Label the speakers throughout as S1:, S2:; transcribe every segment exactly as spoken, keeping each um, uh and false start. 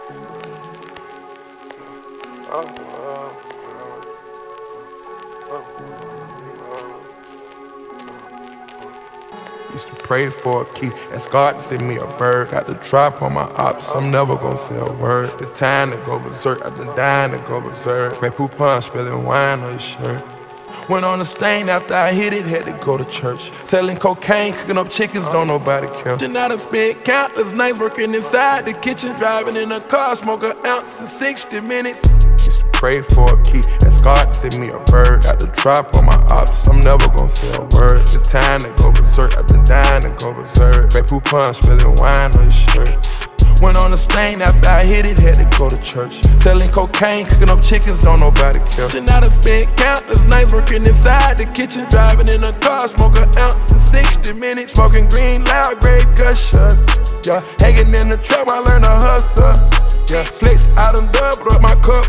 S1: Used to pray for a key, ask God to send me a bird. Got the drop on my ops, I'm never gonna say a word. It's time to go berserk, I've been dying to go berserk. Grey Poupon spilling wine on his shirt. Went on the stain after I hit it, had to go to church. Selling cocaine, cooking up chickens, don't nobody care. And I done spent countless nights working inside the kitchen, driving in a car, smoke an ounce in sixty minutes. Used to pray for a key, ask God to send me a bird. Got the drop on my ops, I'm never gonna say a word. It's time to go berserk, I've been dying to go berserk. Grey Poupon spilling wine on his shirt. Went on the stain after I hit it, had to go to church. Selling cocaine, cooking up chickens, don't nobody care. And I done spent countless nights working inside the kitchen, driving in a car, smoke an ounce in sixty minutes. Smoking green, loud, great gushers. Yeah, hanging in the truck, I learned to hustle. Yeah, flex, I done doubled up my cup.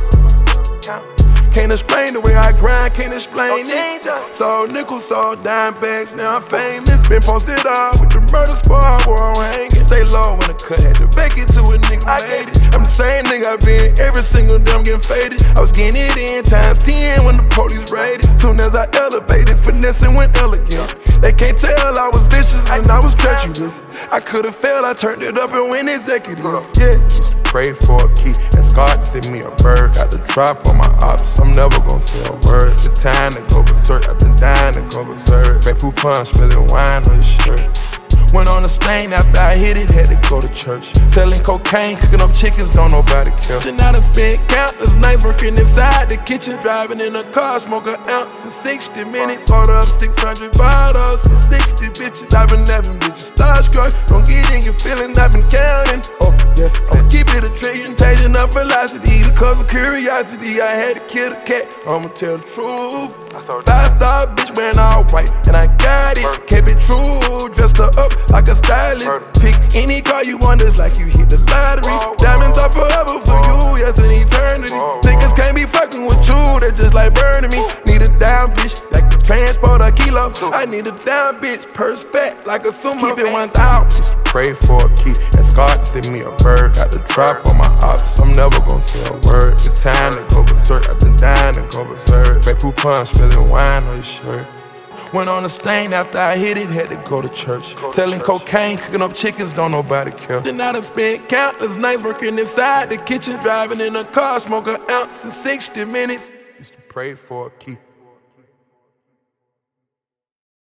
S1: Can't explain the way I grind, can't explain it. Sold nickels, sold dime bags, now I'm famous. Been posted out with the murder squad where I'm hanging. Stay low when the cut had to fake it to a nigga made it. I'm the same nigga I been every single day, I'm getting faded. I was getting it in times ten when the police raided. Soon as I elevated, finessing went elegant. They can't tell I was vicious and I was treacherous. I could've failed, I turned it up and went executive. Yeah. Used to pray for a key, ask God to send me a bird. Got the drop on my ops, I'm never gonna say a word. It's time to go berserk, I've been dying to go berserk. Grey Poupon spilling wine on his shirt. Went on the stain after I hit it, had to go to church. Selling cocaine, cooking up chickens, don't nobody care. And I done spent countless nights working inside the kitchen, driving in a car, smoke an ounce in sixty minutes. Order up six hundred bottles for sixty bitches. I've been having bitches starstruck, don't get in your feelings, I've been counting. Oh yeah, I'ma keep it a trillion, changing up velocity. Because of curiosity, I had to kill the cat, I'ma tell the truth. Five-star bitch wearing all white, and I got it. Kept it true, dressed her up like a stylist. Pick any car you want, it's like you hit the lottery. Diamonds are forever for you, yes, an eternity. Niggas can't be fucking with you, they just like burning me. Need a down bitch, like to transport a kilo. I need a down bitch, purse fat, like a sumo. Keep it one thousand. Pray for a key, ask God to send me a bird. Got the drop on my ops, I'm never gonna say a word. It's time to go berserk, I've been dying to go berserk. Grey Poupon spilling wine on his shirt. Went on the stain after I hit it, had to go to church. Go Selling to church. Cocaine, cooking up chickens, don't nobody care. Then I done spent countless nights working inside the kitchen, driving in a car, smoke an ounce in sixty minutes. Used to pray for a key.